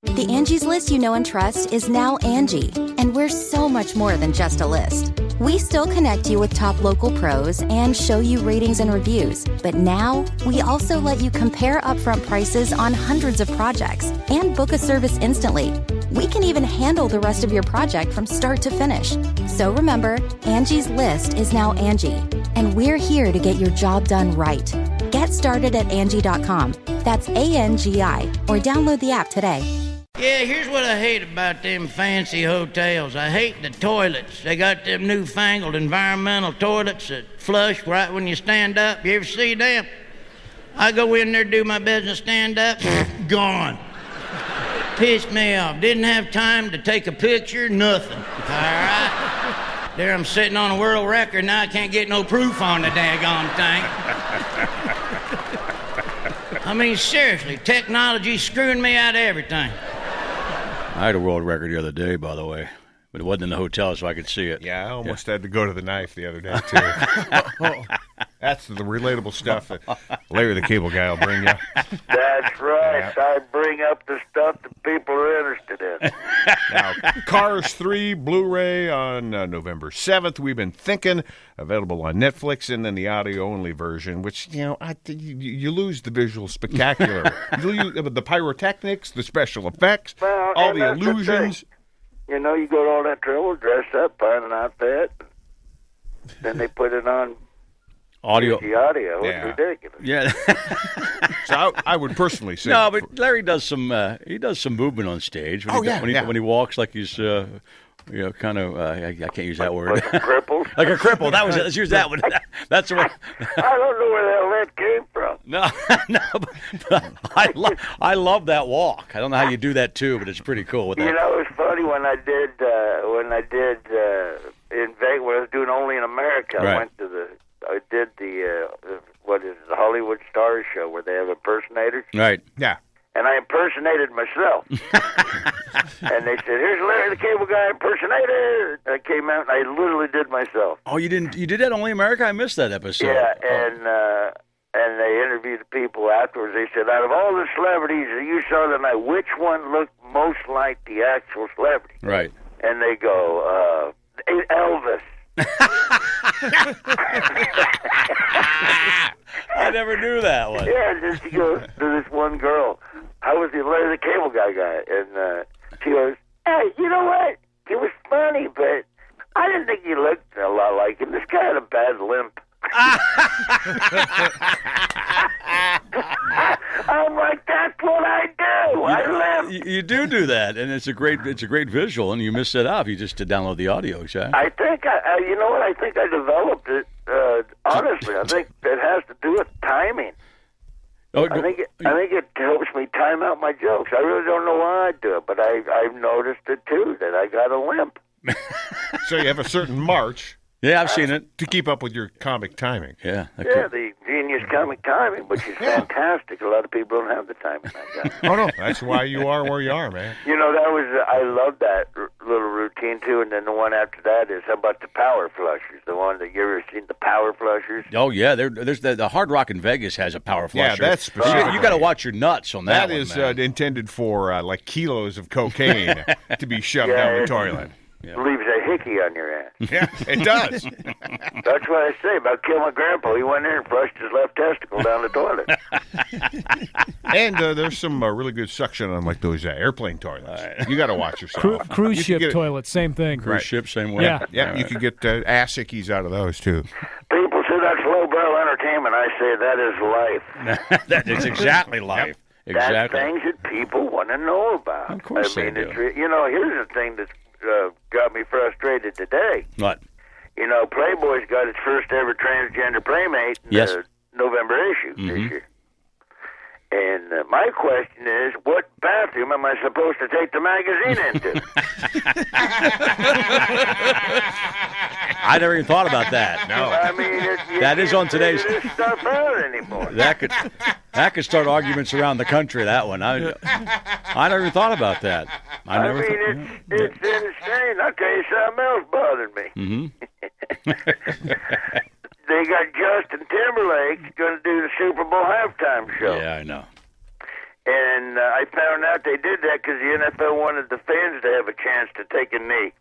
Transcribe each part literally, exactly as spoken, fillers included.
The Angie's List you know and trust is now Angie, and we're so much more than just a list. We still connect you with top local pros and show you ratings and reviews, but now we also let you compare upfront prices on hundreds of projects and book a service instantly. We can even handle the rest of your project from start to finish. So remember, Angie's List is now Angie, and we're here to get your job done right. Get started at Angie dot com. That's A N G I, or download the app today. Yeah, here's what I hate about them fancy hotels. I hate the toilets. They got them newfangled environmental toilets that flush right when you stand up. You ever see them? I go in there, do my business, stand up, gone. Pissed me off. Didn't have time to take a picture, nothing. All right? There I'm sitting on a world record, now I can't get no proof on the daggone thing. I mean, seriously, technology's screwing me out of everything. I had a world record the other day, by the way, but it wasn't in the hotel, so I could see it. Yeah, I almost yeah. had to go to the knife the other day, too. That's the relatable stuff that Larry the Cable Guy will bring you. That's right. Yeah. I bring up the stuff that people are interested in. Now, Cars three Blu-ray on uh, November seventh. We've been thinking. Available on Netflix, and then the audio-only version, which, you know, I th- you, you lose the visual spectacular. you lose the pyrotechnics, the special effects, well, all the illusions. The you know, you go to all that trouble, dress up, find an outfit, then they put it on audio. The audio. Yeah. It's ridiculous. Yeah. So I, I would personally say no, but Larry does some uh, he does some movement on stage. When oh he, yeah, when he, yeah. when he walks like he's. Uh, You know, kind of, uh, I, I can't use that word. Like a cripple? Like a cripple. That was it. Let's use that one. That's the one. I don't know where the hell that came from. No, no, but, but I, lo- I love that walk. I don't know how you do that, too, but it's pretty cool. With that. You know, it was funny when I did, uh, when I did uh, in Vegas, when I was doing Only in America, right. I went to the, I did the, uh, what is it, the Hollywood Stars show where they have impersonators. Right. Yeah. And I impersonated myself. And they said, "Here's Larry the Cable Guy impersonator." I came out and I literally did myself. Oh, you didn't? You did that Only America? I missed that episode. Yeah, oh. and uh, and they interviewed the people afterwards. They said, "Out of all the celebrities that you saw tonight, which one looked most like the actual celebrity?" Right. And they go, uh, "Elvis." I never knew that one. Yeah, and then she goes to this one girl, "How was the Larry the Cable Guy guy?" And uh, she goes, "Hey, you know what? It was funny, but I didn't think you looked a lot like him. This guy had a bad limp." I'm like, that's what I do. You, I limp. You, you do do that, and it's a great it's a great visual, and you missed it off. You just to download the audio, exactly. I think, I, I, you know what? I think I developed it. Uh, honestly, I think it has to do with timing. Oh, I think it, I think it helps me time out my jokes. I really don't know why I do it, but I I've noticed it too that I got a limp. So you have a certain march. Yeah, I've seen it. To keep up with your comic timing. Yeah. Yeah, the genius comic timing, which is Yeah. fantastic. A lot of people don't have the timing I got. Oh, no. That's why you are where you are, man. You know, that was, uh, I love that r- little routine, too. And then the one after that is how about the power flushers? The one that you ever seen, the power flushers? Oh, yeah. There, there's the, the Hard Rock in Vegas has a power Yeah, flusher. that's You, specific. you got to watch your nuts on that, That one, is man. uh, intended for, uh, like, kilos of cocaine to be shoved Yeah, down the it- toilet. It leaves a hickey on your ass. Yeah, it does. That's what I say about kill my grandpa. He went in and flushed his left testicle down the toilet. And uh, there's some uh, really good suction on, like, those uh, airplane toilets. You got to watch yourself. Cru- cruise You can ship get- toilet, same thing. Cruise Right. ship, same way. Yeah. Yeah, you could get uh, ass ickies out of those, too. People say that's lowbrow entertainment. I say that is life. That is exactly life. Exactly. That's things that people want to know about. Of course I mean, they it's do. re- you know, here's the thing that's uh, got me frustrated today. What? You know, Playboy's got its first ever transgender playmate in Yes. the November issue Mhm. this year. And uh, my question is, what bathroom am I supposed to take the magazine into? I never even thought about that. No. I mean, it, you That is can't on today's- figure this stuff out anymore. That could that could start arguments around the country. That one, I, I never even thought about that. I I never. mean, thought, it's, it's insane. I'll tell you something else bothered me. Mm-hmm. They got Justin Timberlake going to do the Super Bowl halftime show. Yeah, I know. And uh, I found out they did that because the N F L wanted the fans to have a chance to take a knee.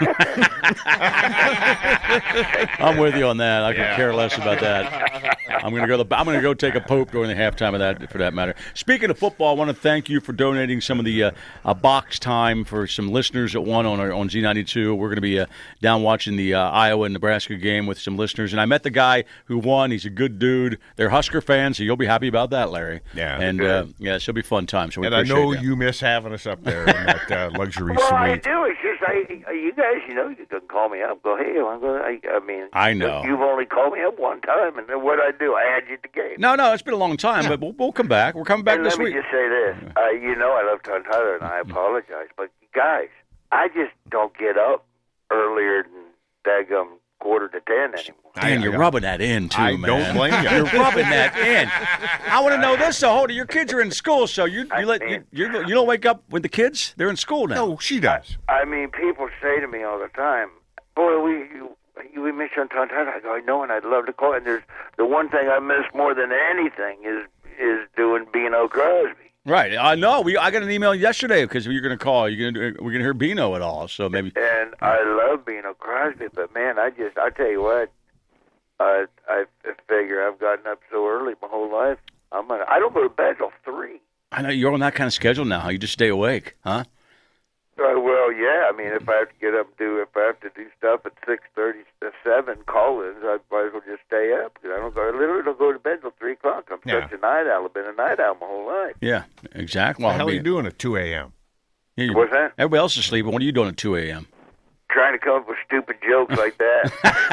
I'm with you on that. I could Yeah. care less about that. I'm going to go. The, I'm going to go take a poop during the halftime of that, for that matter. Speaking of football, I want to thank you for donating some of the uh, uh, box time for some listeners that won on our, on Z ninety-two. We're going to be uh, down watching the uh, Iowa and Nebraska game with some listeners, and I met the guy who won. He's a good dude. They're Husker fans, so you'll be happy about that, Larry. Yeah. and uh, yeah, so it'll be a fun time. So we And I appreciate know that. you miss having us up there in that uh, luxury Well, I suite. do. It's just I, you guys, you know, you can call me up. Go, hey, I'm going. I, I mean, I know. You've only called me up one time, and then what I do? I add you to the game. No, no, it's been a long time, but we'll, we'll come back. We're coming back and this let me week. just say this. Uh, you know, I love Tom Tyler, and I apologize, but guys, I just don't get up earlier than daggum quarter to ten anymore. Man, I- you're I- rubbing that in, too, I man. don't blame you. You're rubbing that in. I want to know this. So, hold it. Your kids are in school, so you you let you, you you don't wake up with the kids. They're in school now. No, she does. I mean, people say to me all the time, "Boy, we you, we miss you on Tom Tyler." I go, "I know, and I'd love to call." And there's the one thing I miss more than anything is is doing Bino Crosby. Right. I know. We I got an email yesterday because you're going to call. You're going to we're going to hear Bino at all. So maybe. And I love Bino Crosby, but man, I just I tell you what, I I figure I've gotten up so early my whole life. I'm gonna I don't go to bed till three. I know you're on that kind of schedule now. You just stay awake, huh? Uh, well, yeah. I mean, if I have to get up and do, if I have to do stuff at six thirty, seven call-ins, I might as well just stay up. 'Cause I don't go. I literally don't go to bed till three o'clock. I'm Yeah. such a night owl. I've been a night owl my whole life. Yeah. Exactly. What Well, the hell I are you mean, doing at two a.m.? yeah, you- What's that? Everybody else is sleeping. What are you doing at two a.m.? Trying to come up with stupid jokes like that.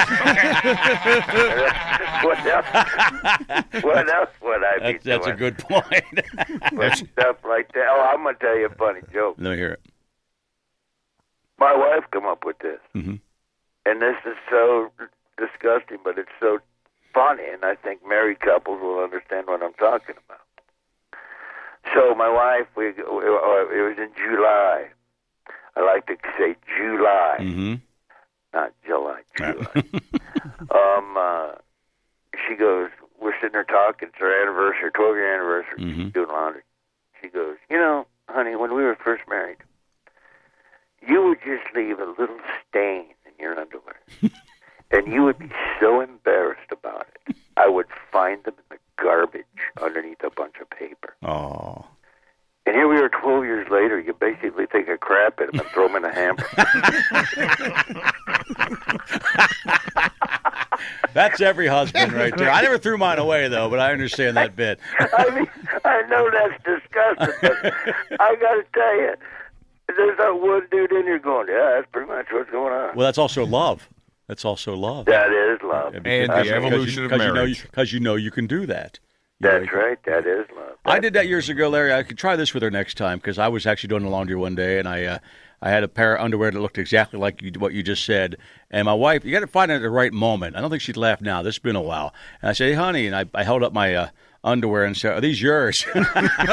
what else? What else would I be That's, that's a doing? good point. But stuff like that. Oh, I'm gonna tell you a funny joke. Let me hear it. My wife come up with this, Mhm. and this is so disgusting, but it's so funny, and I think married couples will understand what I'm talking about. So my wife, we it was in July. I like to say July, Mm-hmm. not July, July. um, uh, she goes, we're sitting there talking. It's our anniversary, twelve-year anniversary. Mhm. She's doing laundry. She goes, you know, honey, when we were first married, you would just leave a little stain in your underwear, and you would be so embarrassed about it. I would find them in the garbage underneath a bunch of paper. Oh. And here we are twelve years later, you basically take a crap at them and throw them in a hamper. That's every husband right there. I never threw mine away, though, but I understand that bit. I mean, I know that's disgusting, but I got to tell you, there's not one dude in here going, yeah, that's pretty much what's going on. Well, that's also love. That's also love. That is love. Yeah, And because- the because evolution you, of because you know marriage. you, Because you know you can do that. You know, That's right. That is love. I did that years ago, Larry. I could try this with her next time because I was actually doing the laundry one day, and I uh, I had a pair of underwear that looked exactly like you, what you just said. And my wife, you got to find it at the right moment. I don't think she'd laugh now. This has been a while. And I said, hey, honey, and I, I held up my uh, underwear and said, are these yours? and,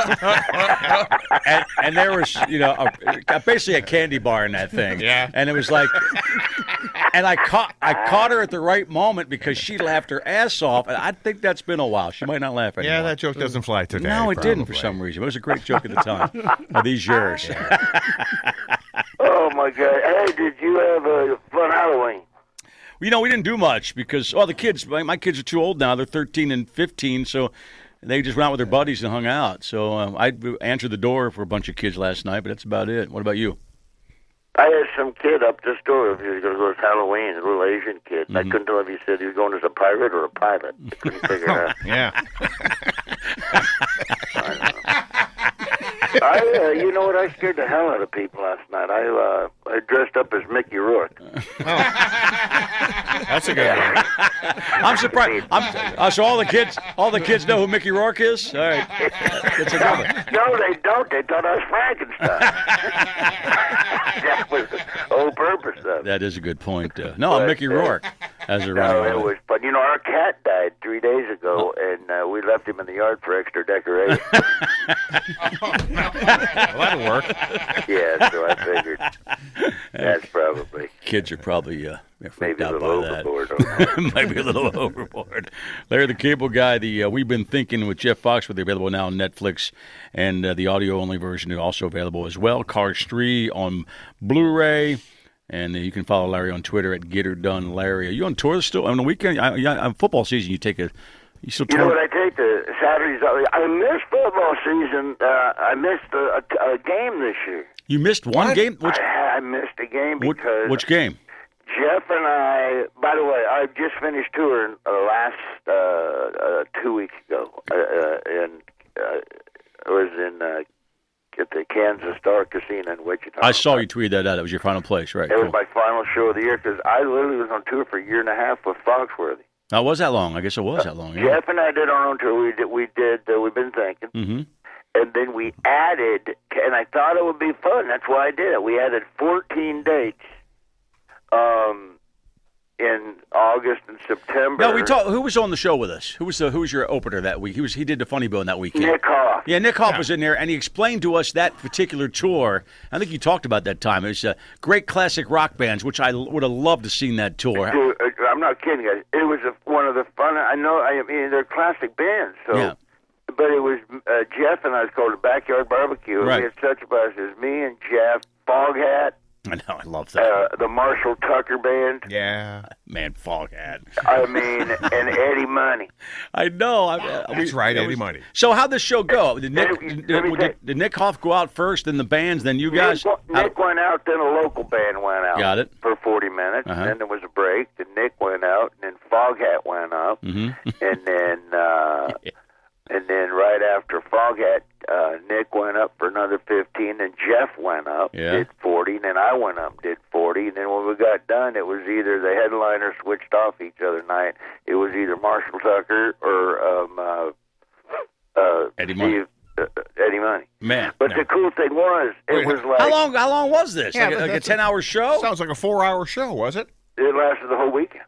and there was, you know, a, basically a candy bar in that thing. Yeah. And it was like... And I caught I caught her at the right moment because she laughed her ass off. And I think that's been a while. She might not laugh anymore. Yeah, that joke doesn't fly today. No, it didn't for probably. some reason. It was a great joke at the time. Are these yours? Oh, my God. Hey, did you have a fun Halloween? You know, we didn't do much because, well, the kids, my, my kids are too old now. They're thirteen and fifteen, so they just went out with their buddies and hung out. So um, I answered the door for a bunch of kids last night, but that's about it. What about you? I had some kid up this door. If he was going to go to Halloween, a little Asian kid. And I couldn't tell if he said he was going as a pirate or a pilot. I couldn't figure it out. Yeah. I, uh, you know what? I scared the hell out of people last night. I, uh, I dressed up as Mickey Rourke. That's a good one. I'm surprised. I'm, uh, so all the kids, all the kids know who Mickey Rourke is. All right, that's a good one. No, they don't. They thought I was Frankenstein. That was the whole purpose of it. That is a good point. Uh, no, I'm But, Mickey uh, Rourke as a No, running. it was, but you know, our cat died three days ago, and uh, we left him in the yard for extra decoration. Well, that'll work. Yeah, so I figured that's probably. kids are probably uh, freaked Maybe out a by little that. overboard. Maybe a little overboard. Larry the Cable Guy, the uh, We've Been Thinking with Jeff Foxworthy, available now on Netflix, and uh, the audio-only version is also available as well. Cars three on Blu-ray, and uh, you can follow Larry on Twitter at Get Her Done Larry. Are you on tour still? On the weekend, I, I, on football season, you take a... You still You tour? know what? I take the Saturdays. I missed football season. Uh, I missed a, a, a game this year. You missed one game? Which, I, I missed a game which, because which game? Jeff and I. By the way, I just finished touring uh, last uh, uh, two weeks ago, uh, uh, and uh, I was in uh, at the Kansas Star Casino in Wichita. I saw you tweet that out. That was your final place, right? It Cool. was my final show of the year because I literally was on tour for a year and a half with Foxworthy. Now, was that long? I guess it was that long. Yeah. Jeff and I did our own tour. We did. We did. Uh, we've been thinking. Mm-hmm. And then we added, and I thought it would be fun. That's why I did it. We added fourteen dates um, in August and September. No, we talked. Who was on the show with us? Who was the Who was your opener that week? He was. He did the Funny Bone that weekend. Nick Hoff. Yeah, Nick Hoff was in there, and he explained to us that particular tour. I think you talked about that time. It was uh, great classic rock bands, which I l- would have loved to seen that tour. Dude, uh, I'm not kidding, guys. It was a, one of the fun. I know. I mean, they're classic bands. So, Yeah. but it was uh, Jeff and I was called the Backyard Barbecue. Right. We had such a buzz. It was me and Jeff, Foghat, I know, I love that. uh, the Marshall Tucker Band. Yeah. Man, Foghat. I mean, and Eddie Money. I know. I, I, That's we- right, that Eddie was- Money. So how'd the show go? Did Nick, Let me- did, let me did- tell you. did Nick Hoff go out first, then the bands, then you guys? Nick, Nick went out, then a local band went out. Got it. For forty minutes, Uh-huh. and then there was a break. Then Nick went out, and then Foghat went up, Mhm. and then uh, and then right after Foghat, uh, Nick went up for another fifteen, and Jeff went up, Yeah. did forty, and then I went up, did forty, and then when we got done, it was either the headliner switched off each other night. It was either Marshall Tucker or um, uh, uh, Eddie Money. Steve, uh, Eddie Money. Man. But the cool thing was, it Wait, was like How long? How long was this? Yeah, like a, but like a that's a- ten-hour show? Sounds like a four-hour show, was it? it lasted the whole weekend.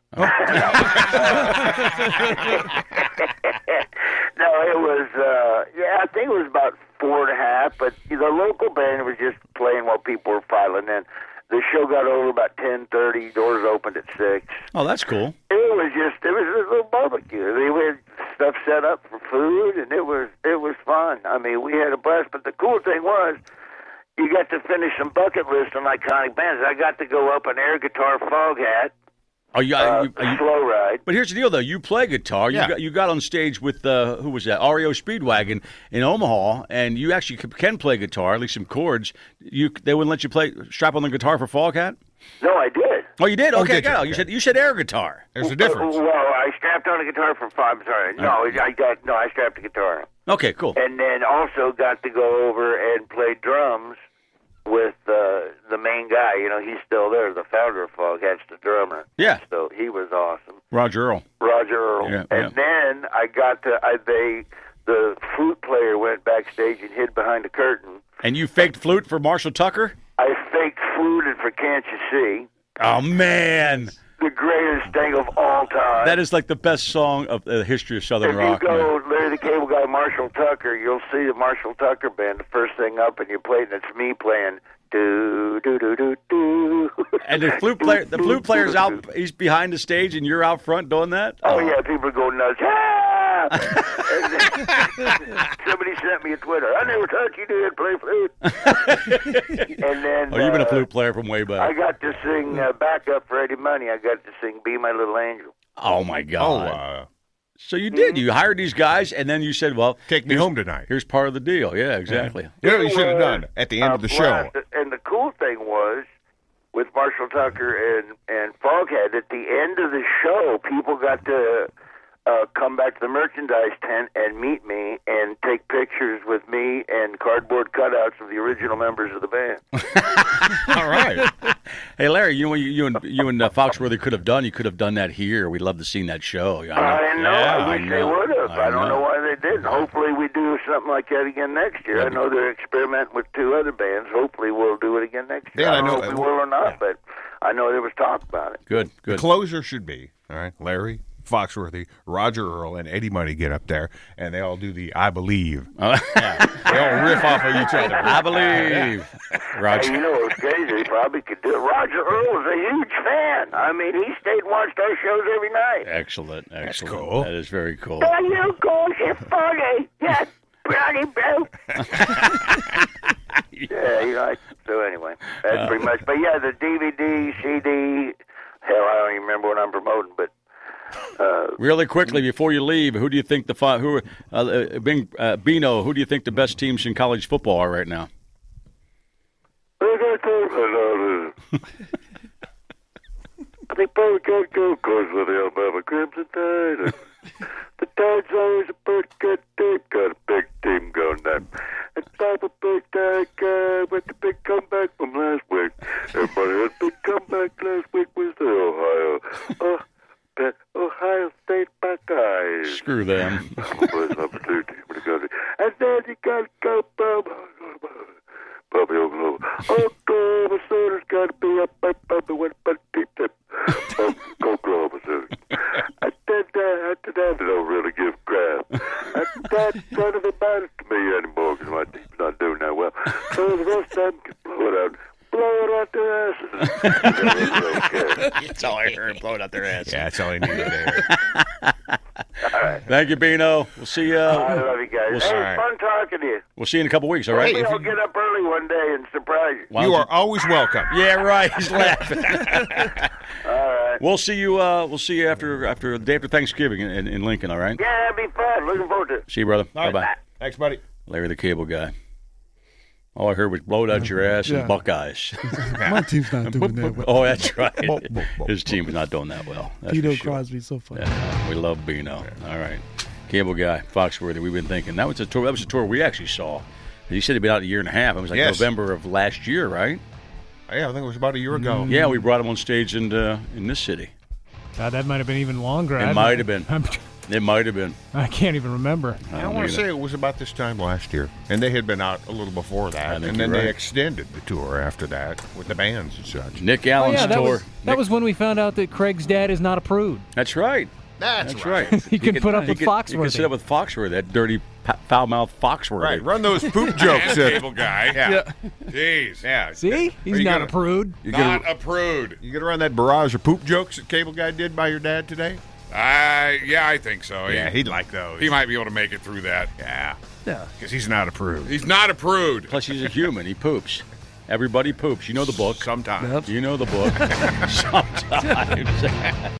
No, it was, uh, yeah, I think it was about four and a half, but the local band was just playing while people were filing in. The show got over about ten thirty, doors opened at six. Oh, that's cool. It was just, it was a little barbecue. They had stuff set up for food, and it was, it was fun. I mean, we had a blast, but the cool thing was, you got to finish some bucket lists on iconic bands. I got to go up an air guitar Foghat, Oh, you, uh, you, you, slow ride. but here's the deal, though. You play guitar. You Yeah. got you got on stage with uh, who was that? R E O Speedwagon in Omaha, and you actually c- can play guitar, at least some chords. You they wouldn't let you play strap on the guitar for Foghat. No, I did. Oh, you did? Okay, did you? got it. You said you said air guitar. There's a difference. Well, I strapped on a guitar for five. I'm sorry. No, I got no. I strapped a guitar, on. Okay, cool. and then also got to go over and play drums with uh, the main guy. You know, he's still there. The founder of Foghat's the drummer. Yeah. So he was awesome, Roger Earl. Roger Earl. Yeah, and then I got to. I, they the flute player went backstage and hid behind a curtain. And you faked flute for Marshall Tucker? I faked fluted for Can't You See, Oh man, the greatest thing of all time. that is like the best song of the history of Southern If rock. you go man. Larry the Cable Guy, Marshall Tucker, you'll see the Marshall Tucker band, the first thing up, and you play it, and it's me playing do do do do do. And the flute player, the flute player's out. He's behind the stage, and you're out front doing that. Oh yeah, people go nuts. Ah! And then somebody sent me a Twitter. I never thought you did play flute. And then Oh, you've been a uh, flute player from way I back. got to sing uh, backup for Eddie Money. I got to sing "Be My Little Angel." Oh my Oh, God! uh, So you did. You hired these guys, and then you said, "Well, take me here's- home tonight. Here's part of the deal." Yeah, exactly. You know what you should have was done at the end a of the show? blast. And the cool thing was, with Marshall Tucker and, and Foghat, at the end of the show, people got to uh, come back to the merchandise tent and meet me and take pictures with me and cardboard cutouts of the original members of the band. All right. Hey, Larry, you know what you, you and you and uh, Foxworthy could have done? You could have done that here. We'd love to see that show. I know. I know. Yeah, I wish they know. would have. I, don't know. know why they didn't. Hopefully, we do something like that again next year. I know they're experimenting with two other bands. Hopefully, we'll do it again next year. Yeah, I I don't know know. if we will or not, but I know there was talk about it. Good, good. Closer should be, all right, Larry Foxworthy, Roger Earl, and Eddie Money get up there, and they all do the I Believe. Yeah. They all riff off of each other. I believe. Roger. Hey, you know what's crazy? He probably could do it. Roger Earl was a huge fan. I mean, he stayed and watched our shows every night. Excellent, excellent. That's cool. That is very cool. Oh, you guys are funny. Yes, bloody bro. Yeah, you know. So anyway, that's Uh, pretty much. But yeah, the D V D, C D. Hell, I don't even remember what I'm promoting, but. Uh, Really quickly before you leave, who do you think the fi- who uh, uh, Bing, uh, Bino? Who do you think the best teams in college football are right now? I think probably got to go, cause with the Alabama Crimson Tide. The Tide's always a pretty good team. Got a big team going there. And Papa Big Tide guy with the big comeback from last week. Everybody had a big comeback last week was the Ohio. Uh, the Ohio State Buckeyes. Screw them. Best opportunity for the country. And then you got to go from Bobby Oklahoma. Oklahoma Sooners got to be up by Bobby with a deep tip. Oklahoma Sooners. And then uh, after that, they don't really give crap. And that none of it matters to me anymore because my team's not doing that well. So the rest of them can blow it out. Blow it out their asses. That's all I heard. Blow it out their ass. Yeah, that's all I needed there. All right. Thank you, Bino. We'll see you. I love you guys. We'll, Hey, all right. fun talking to you. we'll see you in a couple weeks. All right. Maybe I'll get up early one day and surprise you. Why You don't are always welcome. Yeah, right. He's laughing. All right. We'll see you. Uh, we'll see you after after the day after Thanksgiving in, in, in Lincoln. All right. Yeah, it'll be fun. Looking forward to it. See you, brother. All Bye right. bye. Thanks, buddy. Larry the Cable Guy. All I heard was blow it out your ass Yeah. and Buckeyes. My team's not doing that well. Oh, that's right. His team is not doing that well. That's Tito for sure. Crosby's so funny. Yeah, we love Bino. All right. Cable Guy, Foxworthy. We've been thinking that was a tour. That was a tour we actually saw. He said he'd been out a year and a half. It was like Yes. November of last year, right? Yeah, I think it was about a year ago. Yeah, we brought him on stage in uh, in this city. God, that might have been even longer. It I might don't- have been. I'm, It might have been. I can't even remember. I, don't want to either. say it was about this time last year, and they had been out a little before I that, think and then you're they right. extended the tour after that with the bands and such. Nick Oh, Allen's yeah, that tour. was, that Nick- was when we found out that Craig's dad is not a prude. That's right. That's, That's right. He can put up he with could- Foxworthy. He could sit up with Foxworthy, that dirty, pa- foul-mouthed Foxworthy. Right, run those poop jokes, uh, Cable guy. Yeah, Jeez. yeah. See? Are He's you not gonna- a prude. You Not gonna, a prude. you gonna run that barrage of poop jokes that Cable Guy did by your dad today? Uh, yeah, I think so. Yeah, he, he'd like those. he might be able to make it through that. Yeah, Yeah. because he's not a prude. He's not a prude. Plus, he's a human. He poops. Everybody poops. You know the book. Sometimes. Yep. You know the book. Sometimes.